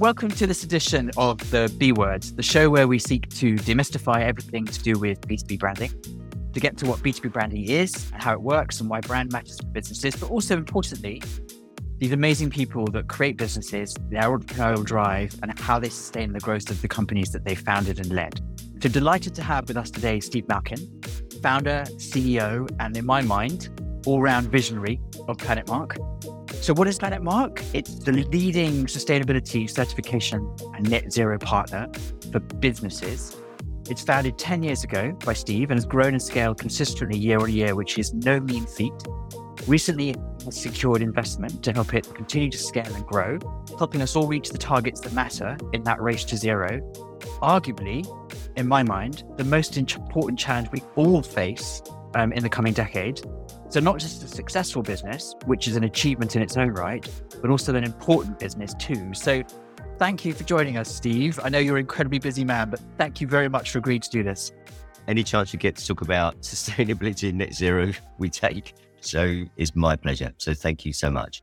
welcome to this edition of the B Words, the show where we seek to demystify everything to do with B2B branding, to get to what B2B branding is and how it works and why brand matters for businesses, but also importantly, these amazing people that create businesses, their entrepreneurial drive, and how they sustain the growth of the companies that they founded and led. So delighted to have with us today Steve Malkin, founder, CEO, and in my mind, all-round visionary of Planet Mark. So what is Planet Mark? It's the leading sustainability certification and net zero partner for businesses. It's founded 10 years ago by Steve and has grown and scaled consistently year on year, which is no mean feat. Recently, it has secured investment to help it continue to scale and grow, helping us all reach the targets that matter in that race to zero. Arguably, in my mind, the most important challenge we all face in the coming decade. So not just a successful business, which is an achievement in its own right, but also an important business too. So thank you for joining us, Steve. I know you're an incredibly busy man, but thank you very much for agreeing to do this. Any chance you get to talk about sustainability and net zero, we take. So it's my pleasure. So thank you so much.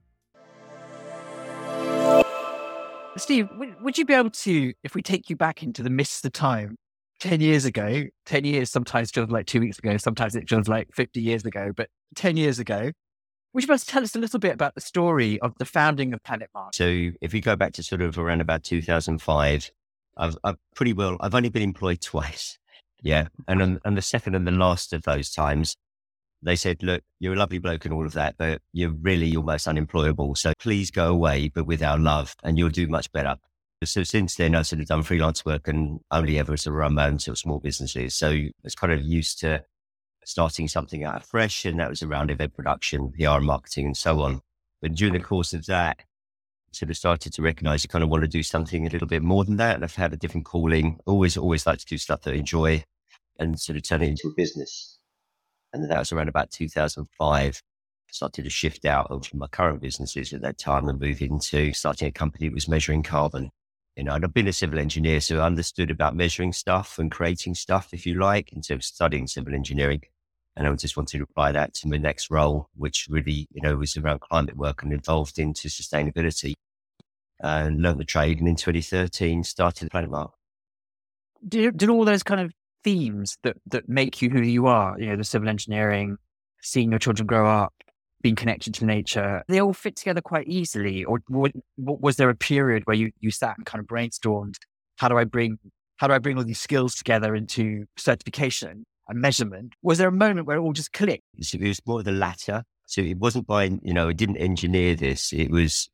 Steve, would you be able to, if we take you back into the mists of time, 10 years ago, 10 years sometimes feels like 2 weeks ago, sometimes it feels like 50 years ago, but 10 years ago, would you be able to tell us a little bit about the story of the founding of Planet Mark? So if you go back to sort of around about 2005, I've only been employed twice. Yeah. And on the second and the last of those times, they said, look, you're a lovely bloke and all of that, but you're really almost unemployable. So please go away, but with our love, and you'll do much better. So since then, I've sort of done freelance work and only ever sort of run my own sort of small businesses. So I was kind of used to starting something out fresh, and that was around event production, PR, marketing, and so on. But during the course of that, I sort of started to recognize you kind of want to do something a little bit more than that. And I've had a different calling, always like to do stuff that I enjoy and sort of turn it into a business. And that was around about 2005. Started to shift out of my current businesses at that time and move into starting a company that was measuring carbon. You know, and I've been a civil engineer, so I understood about measuring stuff and creating stuff, if you like, instead of studying civil engineering. And I just wanted to apply that to my next role, which really, was around climate work and evolved into sustainability. And learned the trade, and in 2013 started Planet Mark. Did all those kind of themes that make you who you are, the civil engineering, seeing your children grow up, being connected to nature, they all fit together quite easily? Or was there a period where you sat and kind of brainstormed, how do I bring all these skills together into certification and measurement? Was there a moment where it all just clicked? It was more the latter. So it wasn't by, I didn't engineer this. It was,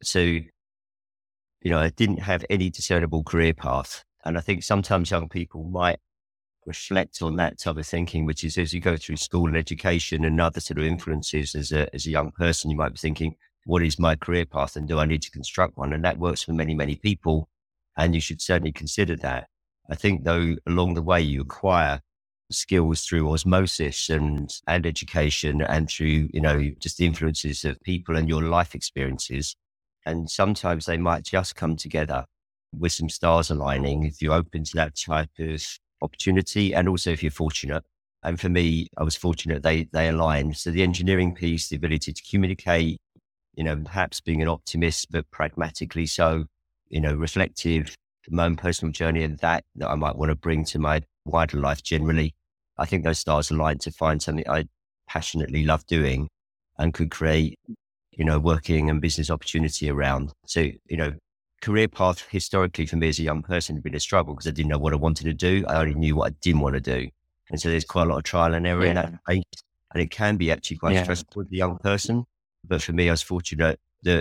I didn't have any discernible career path. And I think sometimes young people might reflect on that type of thinking, which is as you go through school and education and other sort of influences as a young person, you might be thinking, what is my career path and do I need to construct one? And that works for many, many people. And you should certainly consider that. I think though, along the way, you acquire skills through osmosis and education and through, just the influences of people and your life experiences. And sometimes they might just come together with some stars aligning if you're open to that type of opportunity, and also if you're fortunate. And for me, I was fortunate they aligned. So the engineering piece, the ability to communicate, perhaps being an optimist, but pragmatically so, reflective, my own personal journey and that I might want to bring to my wider life generally. I think those stars aligned to find something I passionately love doing and could create, working and business opportunity around. So, career path historically for me as a young person had been a struggle because I didn't know what I wanted to do. I only knew what I didn't want to do. And so there's quite a lot of trial and error in that space. And it can be actually quite stressful as a young person. But for me, I was fortunate that,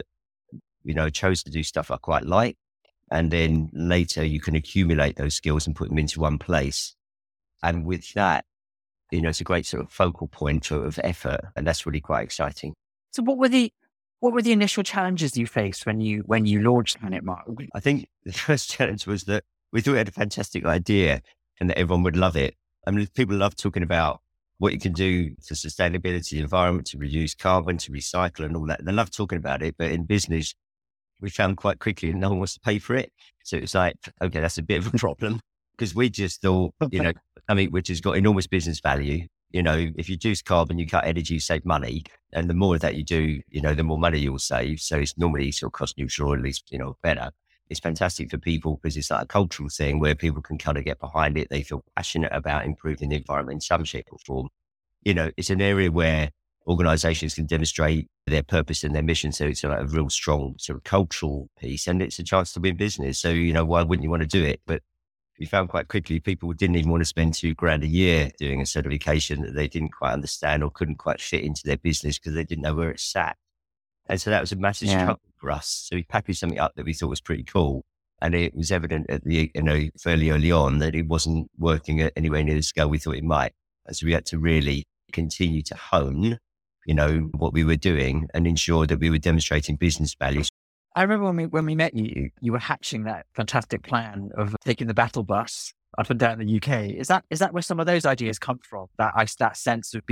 I chose to do stuff I quite like. And then later you can accumulate those skills and put them into one place. And with that, it's a great sort of focal point of effort. And that's really quite exciting. So what were the initial challenges you faced when you launched Planet Mark? I think the first challenge was that we thought we had a fantastic idea and that everyone would love it. I mean, people love talking about what you can do for sustainability, the environment, to reduce carbon, to recycle and all that. They love talking about it. But in business, we found quite quickly no one wants to pay for it. So it's like, okay, that's a bit of a problem because we just thought, which has got enormous business value. If you reduce carbon, you cut energy, you save money. And the more of that you do, the more money you'll save. So it's normally sort of cost neutral, or at least, better. It's fantastic for people because it's like a cultural thing where people can kind of get behind it. They feel passionate about improving the environment in some shape or form. It's an area where organizations can demonstrate their purpose and their mission. So it's like a real strong sort of cultural piece, and it's a chance to win business. So, why wouldn't you want to do it? But we found quite quickly people didn't even want to spend $2,000 a year doing a certification that they didn't quite understand or couldn't quite fit into their business because they didn't know where it sat. And so that was a massive struggle for us. So we packaged something up that we thought was pretty cool. And it was evident at fairly early on that it wasn't working at anywhere near the scale we thought it might. And so we had to really continue to hone, what we were doing and ensure that we were demonstrating business value. I remember when we met you, you were hatching that fantastic plan of taking the battle bus up and down the UK. Is that where some of those ideas come from? That sense of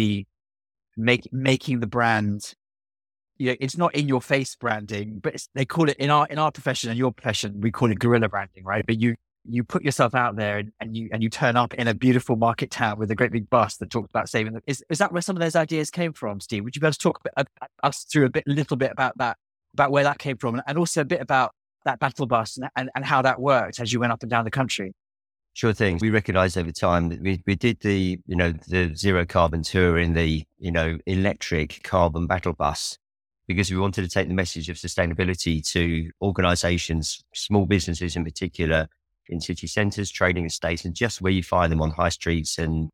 making the brand, it's not in your face branding, but they call it in our profession and your profession, we call it guerrilla branding, right? But you put yourself out there and you turn up in a beautiful market town with a great big bus that talks about saving them. Is that where some of those ideas came from, Steve? Would you be able to talk us through a little bit about that? About where that came from, and also a bit about that battle bus and how that worked as you went up and down the country. Sure thing. We recognized over time that we did the zero carbon tour in the, electric carbon battle bus because we wanted to take the message of sustainability to organizations, small businesses in particular, in city centers, trading estates, and just where you find them on high streets and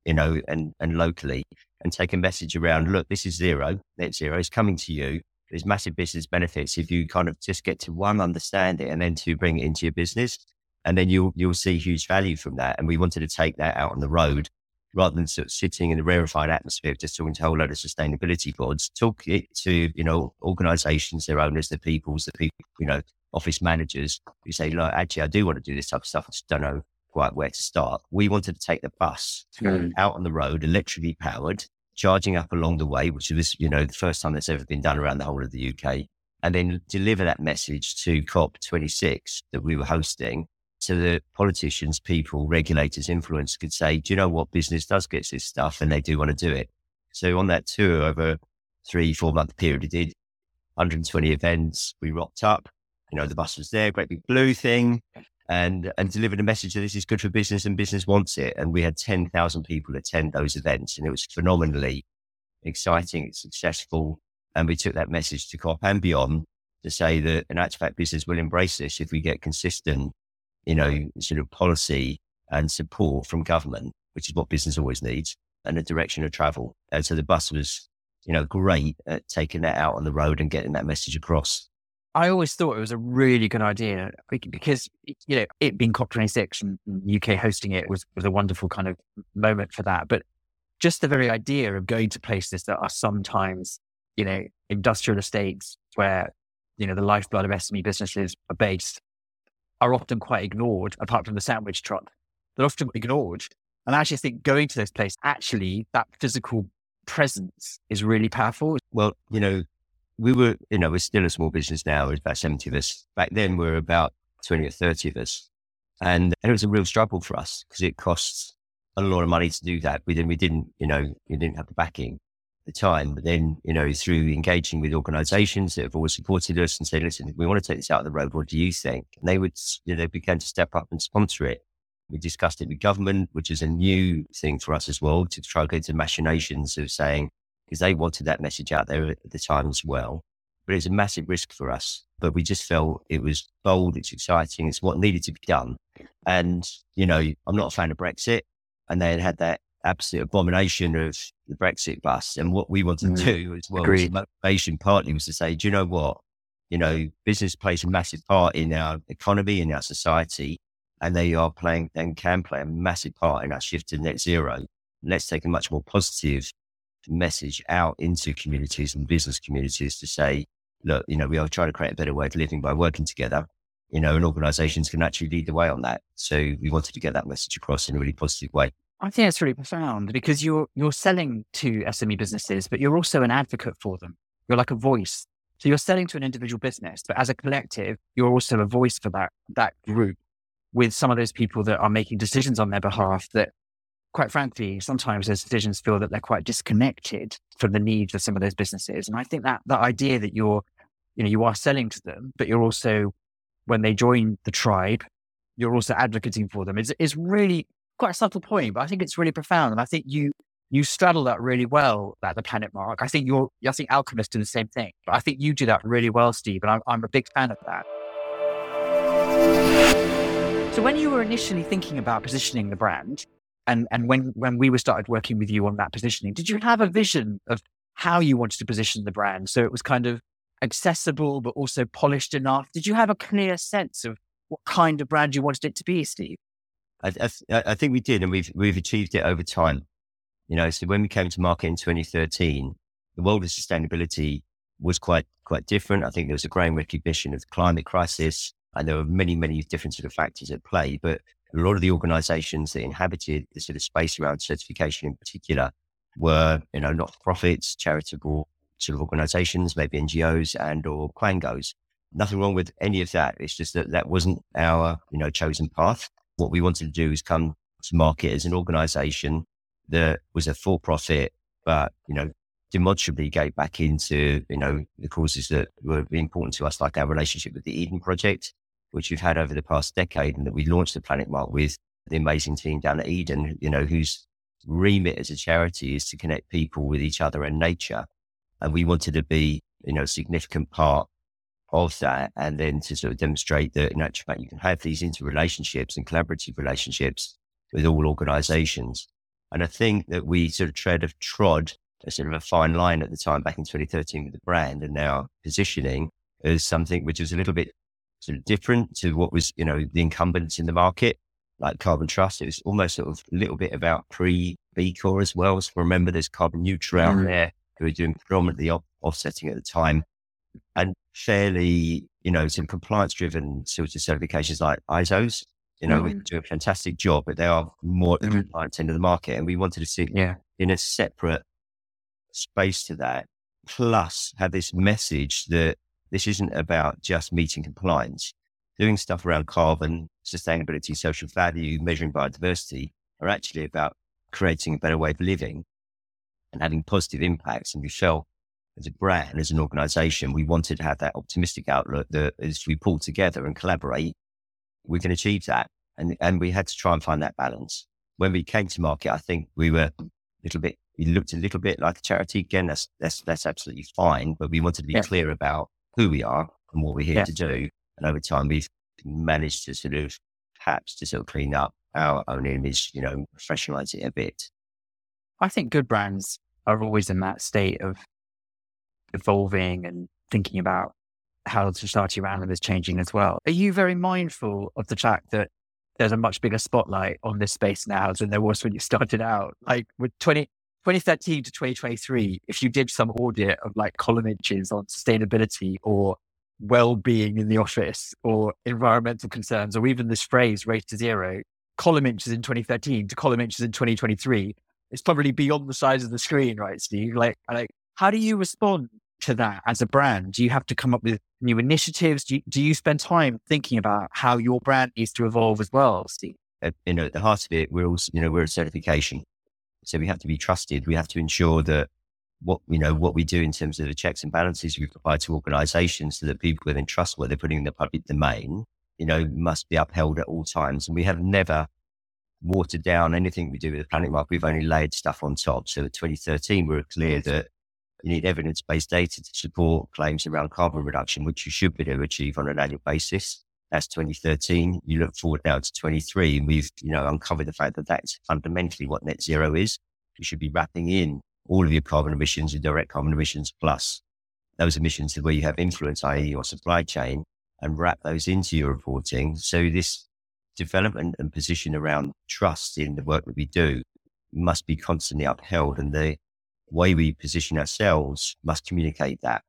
locally, and take a message around, look, this is net zero is coming to you. There's massive business benefits if you kind of just get to one, understand it, and then to bring it into your business. And then you'll see huge value from that. And we wanted to take that out on the road rather than sort of sitting in a rarefied atmosphere, just talking to a whole load of sustainability boards, talk it to, organizations, their owners, the peoples, office managers who say, look, actually, I do want to do this type of stuff. I just don't know quite where to start. We wanted to take the bus out on the road, electrically powered, charging up along the way, which was, the first time that's ever been done around the whole of the UK, and then deliver that message to COP26 that we were hosting so that politicians, people, regulators, influencers could say, do you know what, business does get this stuff and they do want to do it. So on that tour over a 3-4 month period, we did 120 events. We rocked up, the bus was there, great big blue thing, and delivered a message that this is good for business and business wants it. And we had 10,000 people attend those events, and it was phenomenally exciting. It's successful. And we took that message to COP and beyond to say that in actual fact, business will embrace this if we get consistent, sort of policy and support from government, which is what business always needs, and a direction of travel. And so the bus was, great at taking that out on the road and getting that message across. I always thought it was a really good idea because, it being COP26 and UK hosting it was a wonderful kind of moment for that. But just the very idea of going to places that are sometimes, industrial estates where, the lifeblood of SME businesses are based are often quite ignored, apart from the sandwich truck. They're often ignored. And I actually think going to those places, actually, that physical presence is really powerful. Well, we're still a small business now. There's about 70 of us. Back then, we were about 20 or 30 of us. And it was a real struggle for us because it costs a lot of money to do that. We didn't have the backing at the time. But then, through engaging with organizations that have always supported us and said, listen, we want to take this out of the road. What do you think? And they would, began to step up and sponsor it. We discussed it with government, which is a new thing for us as well, to try and go to machinations of saying, because they wanted that message out there at the time as well. But it's a massive risk for us. But we just felt it was bold, it's exciting, it's what needed to be done. And, I'm not a fan of Brexit. And they had that absolute abomination of the Brexit bus. And what we wanted to do as well, was the motivation partly was to say, do you know what? Business plays a massive part in our economy, in our society, and they are playing and can play a massive part in our shift to net zero. Let's take a much more positive message out into communities and business communities to say, look, we are trying to create a better way of living by working together, and organizations can actually lead the way on that. So we wanted to get that message across in a really positive way. I think it's really profound because you're selling to SME businesses, but you're also an advocate for them. You're like a voice. So you're selling to an individual business, but as a collective, you're also a voice for that group with some of those people that are making decisions on their behalf that, quite frankly, sometimes those decisions feel that they're quite disconnected from the needs of some of those businesses. And I think that idea that you are selling to them, but you're also when they join the tribe, you're also advocating for them. It's really quite a subtle point, but I think it's really profound. And I think you straddle that really well at the Planet Mark. I think Alchemist do the same thing, but I think you do that really well, Steve. And I'm a big fan of that. So when you were initially thinking about positioning the brand, and when we started working with you on that positioning, did you have a vision of how you wanted to position the brand so it was kind of accessible but also polished enough? Did you have a clear sense of what kind of brand you wanted it to be, Steve? I think we did, and we've achieved it over time. So when we came to market in 2013, the world of sustainability was quite different. I think there was a growing recognition of the climate crisis, and there were many, many different sort of factors at play. But a lot of the organizations that inhabited the sort of space around certification in particular were, not-for-profits, charitable sort of organizations, maybe NGOs and or quangos. Nothing wrong with any of that. It's just that wasn't our, chosen path. What we wanted to do is come to market as an organization that was a for-profit, but, demonstrably gave back into, the causes that were important to us, like our relationship with the Eden Project, which we've had over the past decade, and that we launched the Planet Mark with the amazing team down at Eden, whose remit as a charity is to connect people with each other and nature. And we wanted to be, a significant part of that, and then to sort of demonstrate that in actual fact, you can have these interrelationships and collaborative relationships with all organizations. And I think that we sort of trod a sort of a fine line at the time back in 2013 with the brand, and now positioning as something which is a little bit sort of different to what was, the incumbents in the market, like Carbon Trust. It was almost sort of a little bit about pre-B Corp as well. So remember, there's Carbon Neutral out there who were doing predominantly offsetting at the time, and fairly, some compliance-driven sorts of certifications like ISOs. We do a fantastic job, but they are more at the compliance end of the market. And we wanted to sit in a separate space to that, plus have this message that this isn't about just meeting compliance. Doing stuff around carbon, sustainability, social value, measuring biodiversity are actually about creating a better way of living and having positive impacts. And we felt as a brand, as an organization, we wanted to have that optimistic outlook that as we pull together and collaborate, we can achieve that. And we had to try and find that balance. When we came to market, I think we looked a little bit like a charity. Again, that's absolutely fine, but we wanted to be clear about who we are and what we're here to do. And over time, we've managed to sort of clean up our own image, professionalize it a bit. I think good brands are always in that state of evolving and thinking about how the society around them is changing as well. Are you very mindful of the fact that there's a much bigger spotlight on this space now than there was when you started out? Like with 2013 to 2023, if you did some audit of like column inches on sustainability or well-being in the office or environmental concerns, or even this phrase race to zero, column inches in 2013 to column inches in 2023, it's probably beyond the size of the screen, right, Steve? Like, how do you respond to that as a brand? Do you have to come up with new initiatives? Do you spend time thinking about how your brand needs to evolve as well, Steve? At the heart of it, we're also, we're a certification. So we have to be trusted. We have to ensure that what we do in terms of the checks and balances we provide to organizations so that people can trust what they're putting in the public domain, must be upheld at all times. And we have never watered down anything we do with the Planet Mark. We've only layered stuff on top. So in 2013, we were clear that you need evidence-based data to support claims around carbon reduction, which you should be able to achieve on an annual basis. That's 2013. You look forward now to 23, and we've, uncovered the fact that that's fundamentally what net zero is. You should be wrapping in all of your carbon emissions, your direct carbon emissions, plus those emissions where you have influence, i.e. your supply chain, and wrap those into your reporting. So this development and position around trust in the work that we do must be constantly upheld. And the way we position ourselves must communicate that,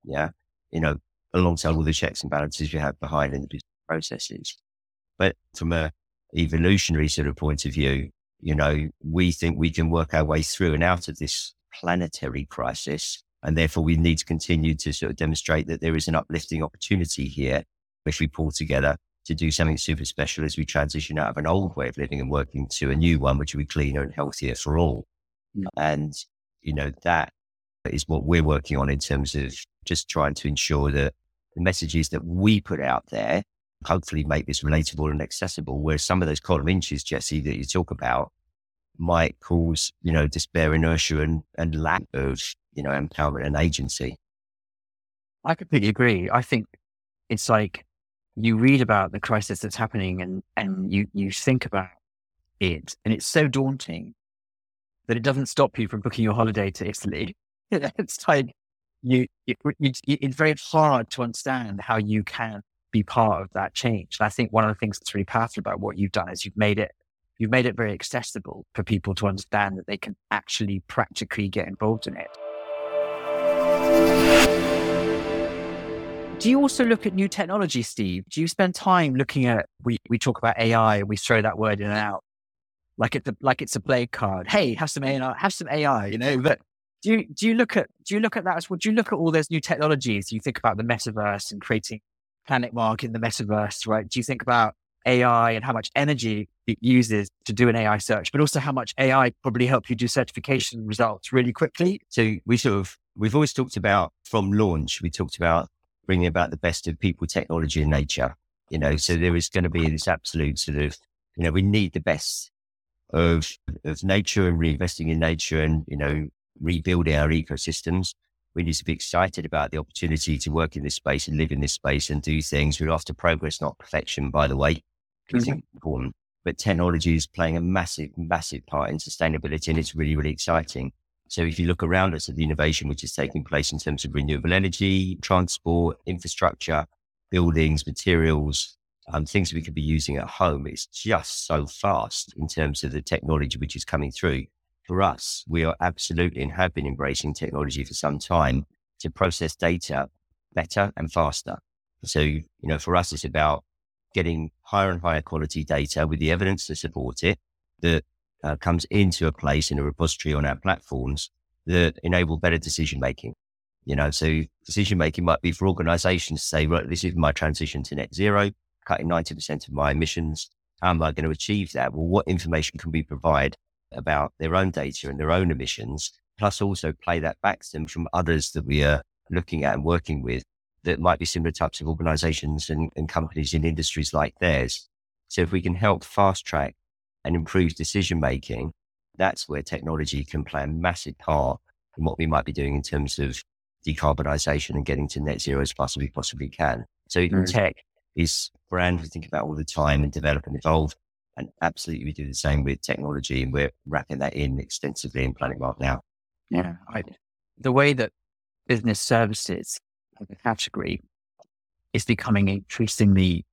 alongside all the checks and balances we have behind in the business processes. But from a evolutionary sort of point of view, we think we can work our way through and out of this planetary crisis. And therefore we need to continue to sort of demonstrate that there is an uplifting opportunity here if we pull together to do something super special as we transition out of an old way of living and working to a new one, which will be cleaner and healthier for all. And, that is what we're working on in terms of just trying to ensure that the messages that we put out there hopefully make this relatable and accessible, where some of those column inches, Jesse, that you talk about might cause, despair, inertia and lack of, empowerment and agency. I completely agree. I think it's like you read about the crisis that's happening and you think about it, and it's so daunting that it doesn't stop you from booking your holiday to Italy. It's like it's very hard to understand how you can be part of that change. And I think one of the things that's really powerful about what you've done is you've made it very accessible for people to understand that they can actually practically get involved in it. Do you also look at new technology, Steve? Do you spend time looking at, we talk about AI and we throw that word in and out like it's a play card. Hey, have some AI, but do you look at that as well? Do you look at all those new technologies? You think about the metaverse and creating Planet Mark in the metaverse, right? Do you think about AI and how much energy it uses to do an AI search, but also how much AI probably help you do certification results really quickly? So we've always talked about, from launch, we talked about bringing about the best of people, technology and nature, so there is going to be this absolute sort of, we need the best of nature and reinvesting in nature and, rebuilding our ecosystems. We need to be excited about the opportunity to work in this space and live in this space and do things. We're after progress, not perfection, by the way. It's important. But technology is playing a massive, massive part in sustainability, and it's really, really exciting. So if you look around us at the innovation which is taking place in terms of renewable energy, transport, infrastructure, buildings, materials, things we could be using at home, it's just so fast in terms of the technology which is coming through. For us, we are absolutely and have been embracing technology for some time to process data better and faster. So, for us, it's about getting higher and higher quality data with the evidence to support it that comes into a place in a repository on our platforms that enable better decision making. So decision making might be for organizations to say, right, this is my transition to net zero, cutting 90% of my emissions. How am I going to achieve that? Well, what information can we provide about their own data and their own emissions, plus also play that back to them from others that we are looking at and working with that might be similar types of organizations and companies in industries like theirs. So if we can help fast track and improve decision making, that's where technology can play a massive part in what we might be doing in terms of decarbonization and getting to net zero as fast as we possibly can. So tech is brand we think about all the time and develop and evolve. And absolutely, we do the same with technology, and we're wrapping that in extensively in Planet Mark now. Yeah, the way that business services as a category is becoming increasingly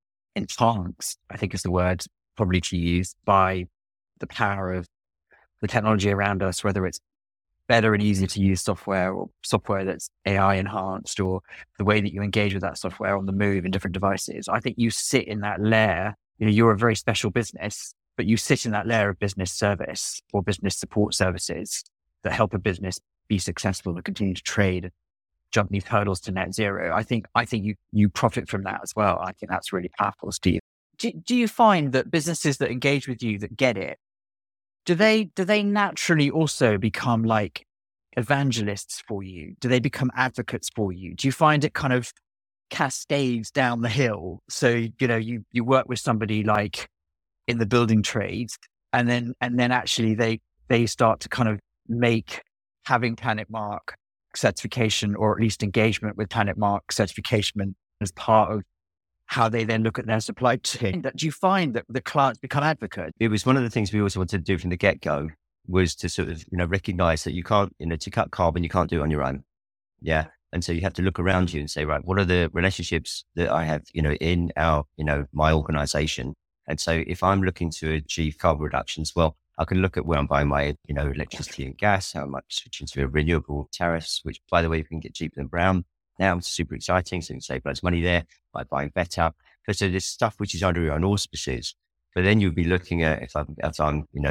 enhanced, I think is the word probably to use, by the power of the technology around us, whether it's better and easier to use software or software that's AI enhanced, or the way that you engage with that software on the move in different devices. I think you sit in that layer. You're a very special business, but you sit in that layer of business service or business support services that help a business be successful and continue to trade and jump these hurdles to net zero. I think you profit from that as well. I think that's really powerful, Steve. Do you find that businesses that engage with you, that get it, do they naturally also become like evangelists for you? Do they become advocates for you? Do you find it kind of cascades down the hill? So, you work with somebody like in the building trades and then actually they start to kind of make having Planet Mark certification, or at least engagement with Planet Mark certification, as part of how they then look at their supply chain. Do you find that the clients become advocates? It was one of the things we always wanted to do from the get-go, was to sort of, recognize that you can't, to cut carbon, you can't do it on your own. Yeah. And so you have to look around you and say, right, what are the relationships that I have, in our, my organization? And so if I'm looking to achieve carbon reductions, well, I can look at where I'm buying my, electricity and gas, how much switching to renewable tariffs, which, by the way, you can get cheaper than brown. Now it's super exciting. So you can save loads of money there by buying better. So there's stuff which is under your own auspices. But then you'll be looking at, if I'm, in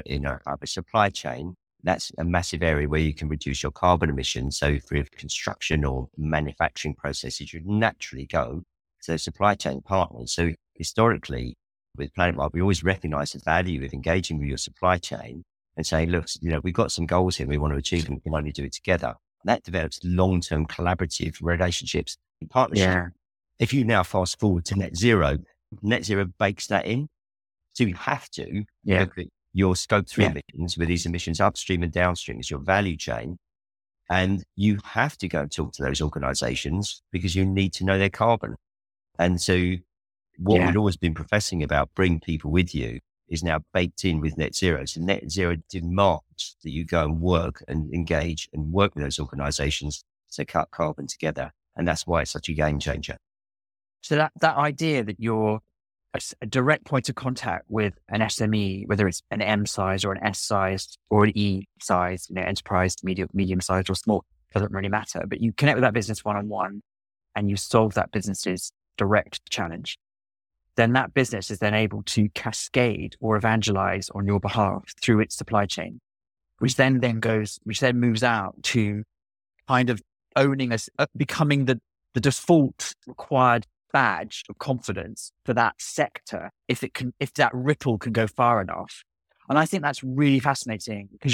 a supply chain, that's a massive area where you can reduce your carbon emissions. So for construction or manufacturing processes, you'd naturally go to those supply chain partners. So historically, with Planet Mark, we always recognize the value of engaging with your supply chain and saying, look, we've got some goals here we want to achieve, and we can only do it together. And that develops long-term collaborative relationships and partnerships. if you now fast forward to net zero bakes that in. So you have to look at your scope 3 emissions, with these emissions upstream and downstream is your value chain. And you have to go and talk to those organizations because you need to know their carbon. And so what we'd always been professing about, bring people with you, is now baked in with net zero. So net zero demands that you go and work and engage and work with those organizations to cut carbon together. And that's why it's such a game changer. So that idea that you're a direct point of contact with an SME, whether it's an M size or an S size or an E size, enterprise, medium size or small, doesn't really matter. But you connect with that business one-on-one and you solve that business's direct challenge. Then that business is then able to cascade or evangelize on your behalf through its supply chain, which then moves out to kind of owning becoming the default required badge of confidence for that sector, if that ripple can go far enough. And I think that's really fascinating because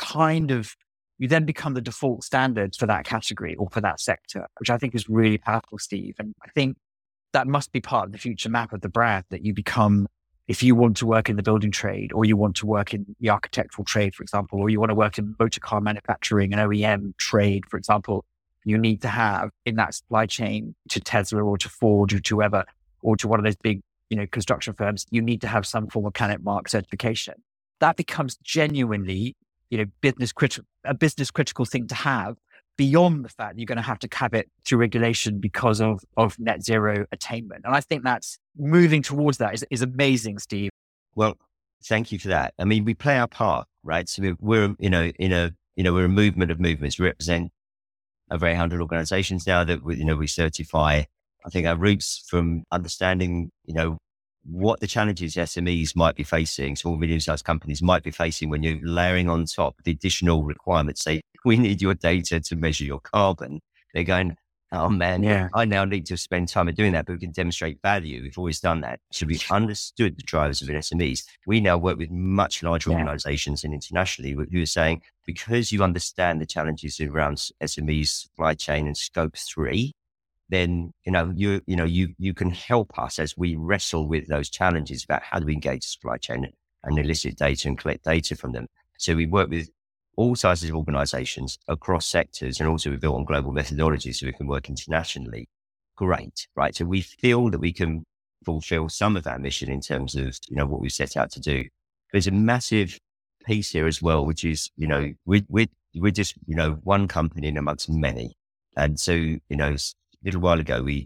you then become the default standard for that category or for that sector, which I think is really powerful, Steve. And I think that must be part of the future map of the brand, that you become, if you want to work in the building trade or you want to work in the architectural trade, for example, or you want to work in motor car manufacturing and OEM trade, for example, you need to have in that supply chain to Tesla or to Ford or to whoever, or to one of those big, construction firms, you need to have some form of Planet Mark certification. That becomes genuinely, a business critical thing to have, beyond the fact that you're going to have to have it through regulation because of net zero attainment. And I think that's moving towards that is amazing, Steve. Well, thank you for that. I mean, we play our part, right? So we're we're a movement of movements. We represent over 800 organizations now that we certify. I think our roots from understanding, what the challenges SMEs might be facing, small, medium-sized companies might be facing when you're layering on top the additional requirements. Say, we need your data to measure your carbon. They're going, oh man, I now need to spend time in doing that, but we can demonstrate value. We've always done that. So we understood the drivers of SMEs. We now work with much larger organizations and internationally who are saying, because you understand the challenges around SMEs, supply chain and scope 3, then, you can help us as we wrestle with those challenges about how do we engage the supply chain and elicit data and collect data from them. So we work with all sizes of organizations across sectors, and also we built on global methodologies so we can work internationally. Great, right? So we feel that we can fulfill some of our mission in terms of, what we've set out to do. There's a massive piece here as well, which is, we're just, one company in amongst many. And so, a little while ago, we,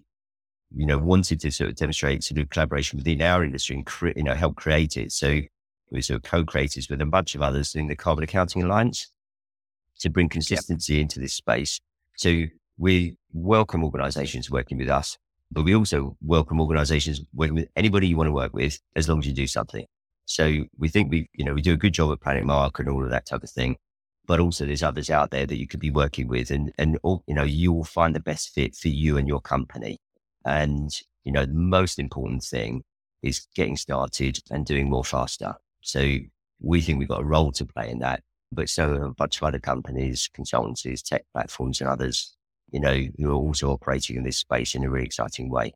wanted to sort of demonstrate sort of collaboration within our industry and, help create it. So we sort of co-creators with a bunch of others in the Carbon Accounting Alliance to bring consistency into this space. So we welcome organizations working with us, but we also welcome organizations working with anybody you want to work with, as long as you do something. So we think we do a good job at Planet Mark and all of that type of thing, but also there's others out there that you could be working with, and you will find the best fit for you and your company. And, the most important thing is getting started and doing more faster. So we think we've got a role to play in that, but so are a bunch of other companies, consultancies, tech platforms and others, who are also operating in this space in a really exciting way.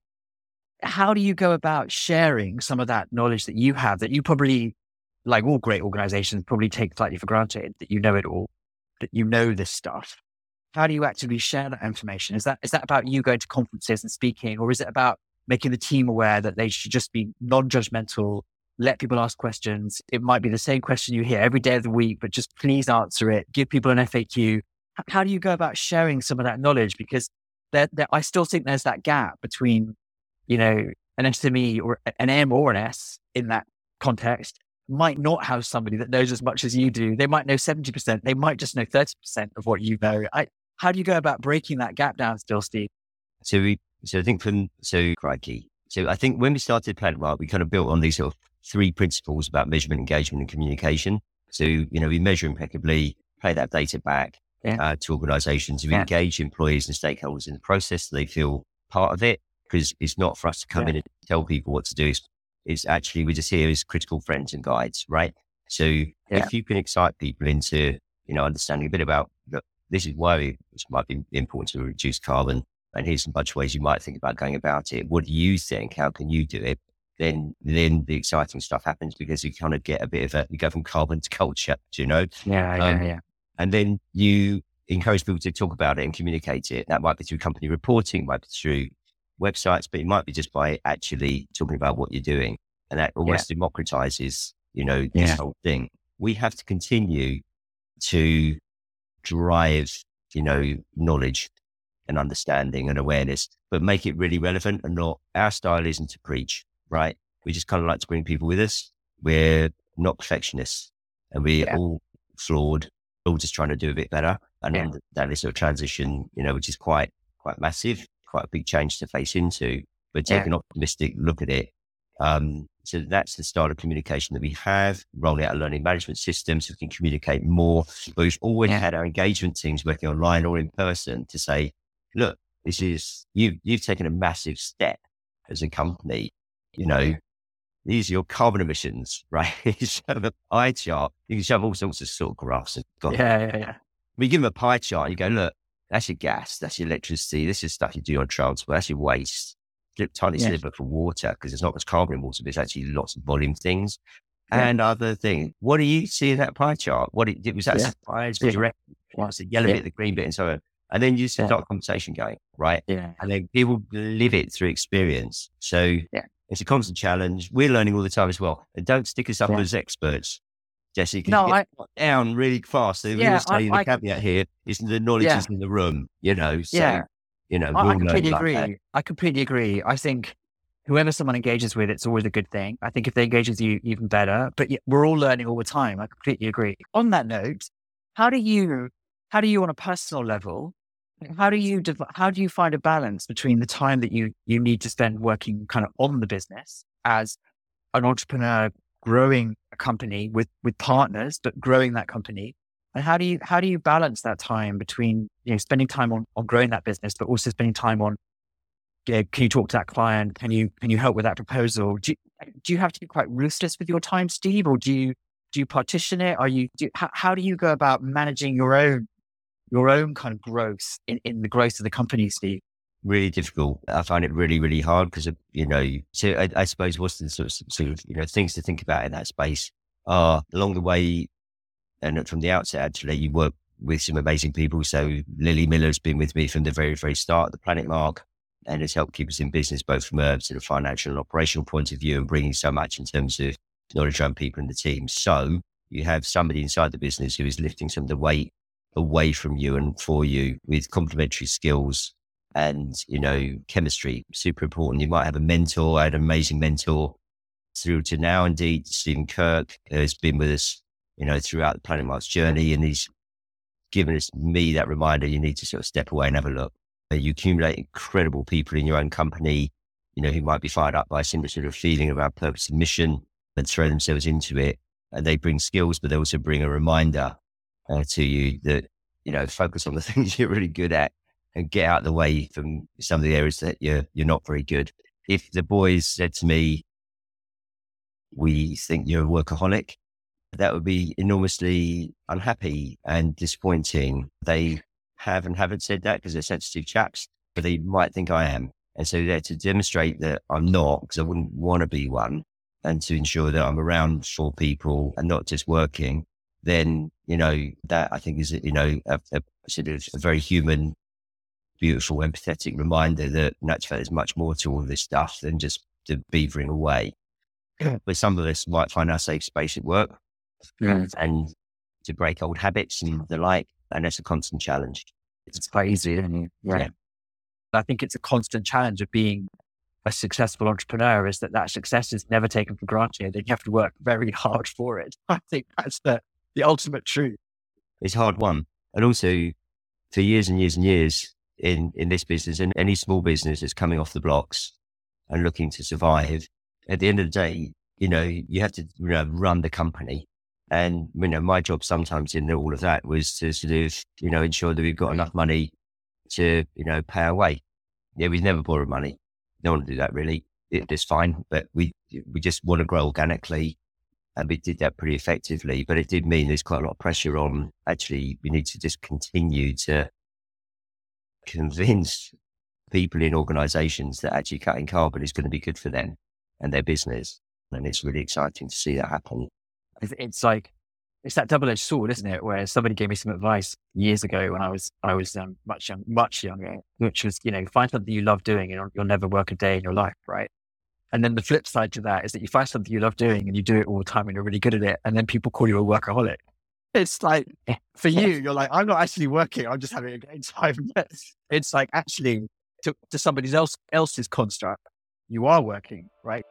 How do you go about sharing some of that knowledge that you have, that you probably, like all great organizations, probably take slightly for granted, that you know it all, that you know this stuff? How do you actively share that information? Is that about you going to conferences and speaking, or is it about making the team aware that they should just be non-judgmental, let people ask questions? It might be the same question you hear every day of the week, but just please answer it. Give people an FAQ. How do you go about sharing some of that knowledge? Because I still think there's that gap between, an SME or an M or an S in that context might not have somebody that knows as much as you do. They might know 70%. They might just know 30% of what you know. How do you go about breaking that gap down still, Steve? So I think crikey. So I think when we started Planet Mark, we kind of built on these sort of 3 principles about measurement, engagement, and communication. So, we measure impeccably, play that data back to organizations. We engage employees and stakeholders in the process so they feel part of it, because it's not for us to come in and tell people what to do. It's actually, we're just here as critical friends and guides, right? So if you can excite people into, understanding a bit about, look, this is why it might be important to reduce carbon. and here's a bunch of ways you might think about going about it. What do you think? How can you do it? Then the exciting stuff happens, because you kind of get a bit of you go from carbon to culture, Yeah. and then you encourage people to talk about it and communicate it. That might be through company reporting, might be through websites, but it might be just by actually talking about what you're doing. And that almost democratizes, this whole thing. We have to continue to drive, knowledge and understanding and awareness, but make it really relevant and not, our style isn't to preach, right? We just kind of like to bring people with us. We're not perfectionists, and we're all flawed, all just trying to do a bit better. And that is a transition, which is quite massive, quite a big change to face into, but take an optimistic look at it. So that's the style of communication that we have, rolling out a learning management system so we can communicate more. But we've always had our engagement teams working online or in person to say, look, this is, you've taken a massive step as a company, these are your carbon emissions, right? You shove a pie chart, you can shove all sorts of sort of graphs. We give them a pie chart, you go, look, that's your gas, that's your electricity, this is stuff you do on transport, that's your waste. Tiny sliver for water, because there's not much carbon in water, but it's actually lots of volume things. And other things. What do you see in that pie chart? Was that a surprise? Was you reckon what's the yellow bit, the green bit, and so on? And then you start a conversation going, right? And then people live it through experience. So it's a constant challenge. We're learning all the time as well. And don't stick us up as experts, Jesse. Get down really fast. So we always say the caveat here is the knowledge is in the room, So, I completely agree. I completely agree. I think whoever someone engages with, it's always a good thing. I think if they engage with you, even better. But we're all learning all the time. I completely agree. On that note, how do you on a personal level, how do you find a balance between the time that you need to spend working kind of on the business as an entrepreneur, growing a company with partners, but growing that company? And how do you balance that time between, spending time on growing that business, but also spending time on, can you talk to that client? Can you help with that proposal? Do you have to be quite ruthless with your time, Steve, or do you partition it? How do you go about managing your own kind of growth in the growth of the company, Steve? Really difficult. I find it really, really hard because, so I suppose what's the sort of, things to think about in that space are along the way. And from the outset, actually, you work with some amazing people. So Lily Miller's been with me from the very, very start of the Planet Mark, and has helped keep us in business, both from a sort of financial and operational point of view, and bringing so much in terms of knowledge around people in the team. So you have somebody inside the business who is lifting some of the weight away from you and for you with complementary skills and, chemistry, super important. You might have a mentor. I had an amazing mentor through to now, indeed, Stephen Kirk has been with us throughout the Planet Mark's journey. And he's given me that reminder, you need to sort of step away and have a look. You accumulate incredible people in your own company, who might be fired up by a similar sort of feeling around purpose and mission, and throw themselves into it. And they bring skills, but they also bring a reminder to you that, focus on the things you're really good at and get out of the way from some of the areas that you're not very good. If the boys said to me, we think you're a workaholic, that would be enormously unhappy and disappointing. They haven't said that because they're sensitive chaps, but they might think I am. And so they're to demonstrate that I'm not, because I wouldn't want to be one, and to ensure that I'm around for people and not just working, then, that I think is, a sort of a very human, beautiful, empathetic reminder that naturally there's much more to all this stuff than just the beavering away. But some of us might find our safe space at work. And to break old habits and the like, and that's a constant challenge. It's quite easy, isn't it? Yeah. I think it's a constant challenge of being a successful entrepreneur, is that success is never taken for granted, and you have to work very hard for it. I think that's the ultimate truth. It's hard won. And also for years and years and years in this business, and any small business that's coming off the blocks and looking to survive, at the end of the day, you have to run the company. And, my job sometimes in all of that was to sort of, ensure that we've got enough money to, pay our way. Yeah, we've never borrowed money. Don't want to do that really. It's fine, but we just want to grow organically. And we did that pretty effectively, but it did mean there's quite a lot of pressure on, actually, we need to just continue to convince people in organizations that actually cutting carbon is going to be good for them and their business. And it's really exciting to see that happen. It's like, it's that double-edged sword, isn't it? Where somebody gave me some advice years ago when I was much younger, which was, find something you love doing and you'll never work a day in your life, right? And then the flip side to that is that you find something you love doing and you do it all the time and you're really good at it. And then people call you a workaholic. It's like, for you, you're like, I'm not actually working. I'm just having a great time. It's like, actually, to somebody else's construct, you are working, right?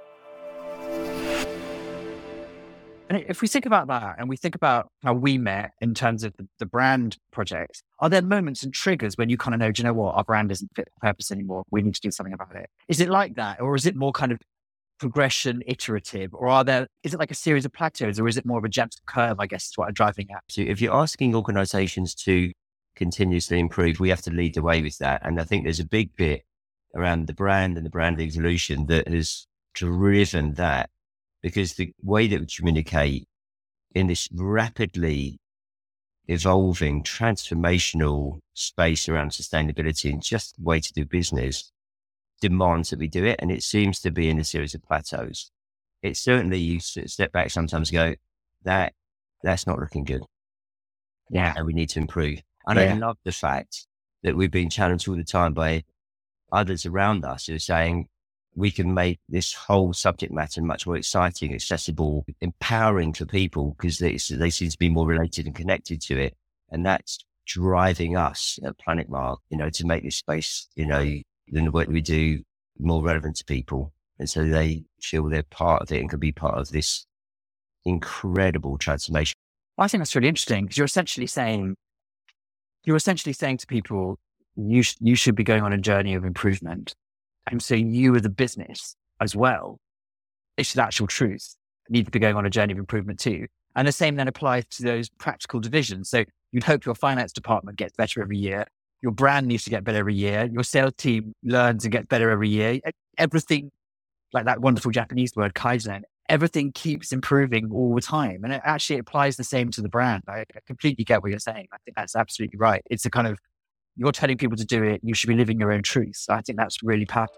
And if we think about that and we think about how we met in terms of the brand project, are there moments and triggers when you kind of know, do you know what, our brand isn't fit for purpose anymore? We need to do something about it. Is it like that? Or is it more kind of progression, iterative? Or is it like a series of plateaus, or is it more of a gentle curve, I guess is what I'm driving at? So if you're asking organizations to continuously improve, we have to lead the way with that. And I think there's a big bit around the brand and the brand evolution that has driven that. Because the way that we communicate in this rapidly evolving, transformational space around sustainability and just the way to do business demands that we do it. And it seems to be in a series of plateaus. It's certainly, you step back sometimes and go, that's not looking good. Yeah. And we need to improve. And I love the fact that we've been challenged all the time by others around us who are saying, we can make this whole subject matter much more exciting, accessible, empowering for people because they seem to be more related and connected to it. And that's driving us at Planet Mark, to make this space, than the work we do more relevant to people. And so they feel they're part of it and can be part of this incredible transformation. I think that's really interesting because you're essentially saying to people, you should be going on a journey of improvement. And so you as a business as well, it's the actual truth, need to be going on a journey of improvement too. And the same then applies to those practical divisions. So you'd hope your finance department gets better every year. Your brand needs to get better every year. Your sales team learns and gets better every year. Everything, like that wonderful Japanese word, kaizen, everything keeps improving all the time. And it actually applies the same to the brand. I completely get what you're saying. I think that's absolutely right. It's a kind of, you're telling people to do it, you should be living your own truth. So I think that's really powerful.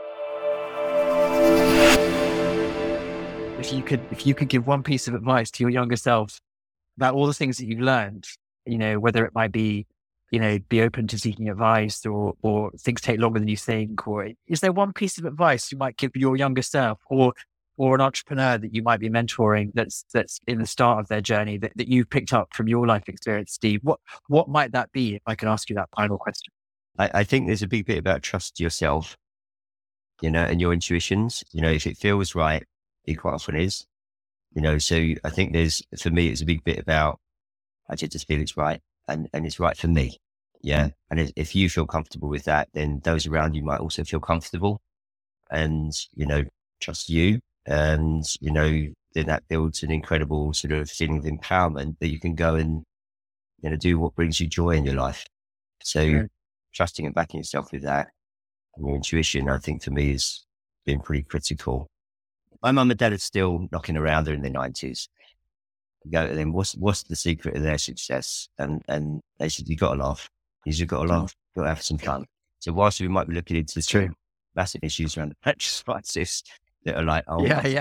If you could give one piece of advice to your younger self about all the things that you've learned, whether it might be, be open to seeking advice or things take longer than you think, or is there one piece of advice you might give your younger self or an entrepreneur that you might be mentoring that's in the start of their journey that you've picked up from your life experience, Steve? What might that be, if I can ask you that final question? I think there's a big bit about trust yourself, and your intuitions. If it feels right, it quite often is. So I think for me, it's a big bit about, I just feel it's right and it's right for me. Yeah. And if you feel comfortable with that, then those around you might also feel comfortable and, trust you. And, then that builds an incredible sort of feeling of empowerment that you can go and, do what brings you joy in your life. So trusting and backing yourself with that and your intuition, I think for me has been pretty critical. My mum and dad are still knocking around. They're in their 90s. I go to them, what's the secret of their success? And they said, you've got to laugh. You've got to laugh. You've got to have some fun. So whilst we might be looking into some massive issues around the purchase prices that are like,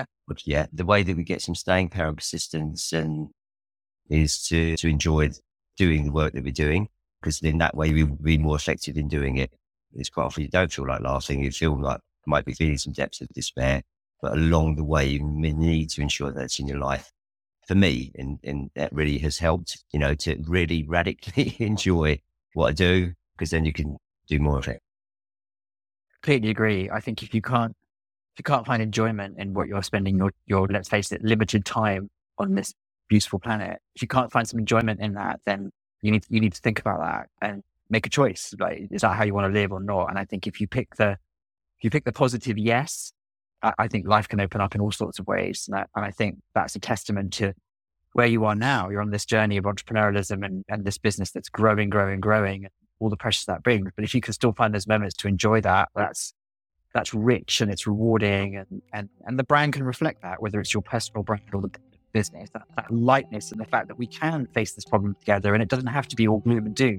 the way that we get some staying power and persistence and is to enjoy doing the work that we're doing, because in that way we will be more effective in doing it. It's quite often you don't feel like laughing. You feel like you might be feeling some depths of despair. But along the way, you need to ensure that it's in your life. For me, and that really has helped, to really radically enjoy what I do, because then you can do more of it. Completely agree. I think if you can't find enjoyment in what you're spending your let's face it, limited time on this beautiful planet, if you can't find some enjoyment in that, then you need to think about that and make a choice. Like, is that how you want to live or not? And I think if you pick the positive yes, I think life can open up in all sorts of ways. And I think that's a testament to where you are now. You're on this journey of entrepreneurialism and this business that's growing, and all the pressures that brings. But if you can still find those moments to enjoy that, that's rich and it's rewarding. And the brand can reflect that, whether it's your personal brand or the business, that lightness and the fact that we can face this problem together and it doesn't have to be all gloom and doom.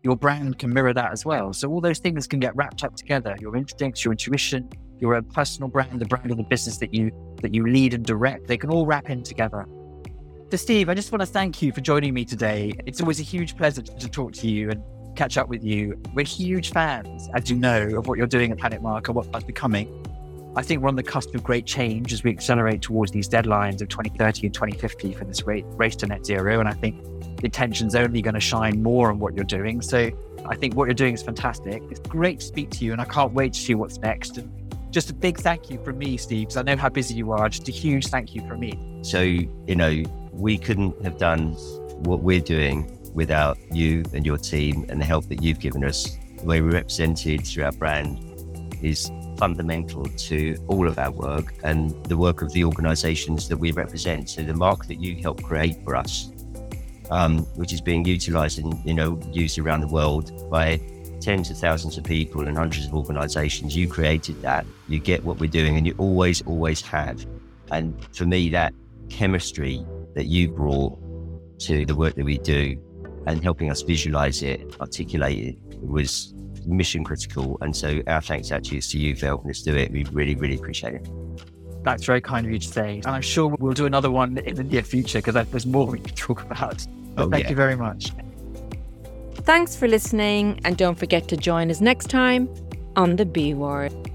your brand can mirror that as well. So all those things can get wrapped up together. Your instincts, your intuition, your personal brand, the brand of the business that you lead and direct, they can all wrap in together. So Steve, I just want to thank you for joining me today. It's always a huge pleasure to talk to you and catch up with you. We're huge fans, as you know, of what you're doing at Planet Mark and what that's becoming. I think we're on the cusp of great change as we accelerate towards these deadlines of 2030 and 2050 for this race to net zero. And I think the attention's only going to shine more on what you're doing. So I think what you're doing is fantastic. It's great to speak to you, and I can't wait to see what's next. And just a big thank you from me, Steve, because I know how busy you are. Just a huge thank you from me. So, we couldn't have done what we're doing without you and your team and the help that you've given us. The way we're represented through our brand is fundamental to all of our work and the work of the organizations that we represent. So the mark that you helped create for us, which is being utilized and, used around the world by tens of thousands of people and hundreds of organizations, you created that. You get what we're doing, and you always have. And for me, that chemistry that you brought to the work that we do and helping us visualize it, articulate it, was mission critical. And so our thanks actually is to you for helping us do it. We really, really appreciate it. That's very kind of you to say. And I'm sure we'll do another one in the near future because there's more we can talk about. But thank you very much. Thanks for listening, and don't forget to join us next time on The B Word.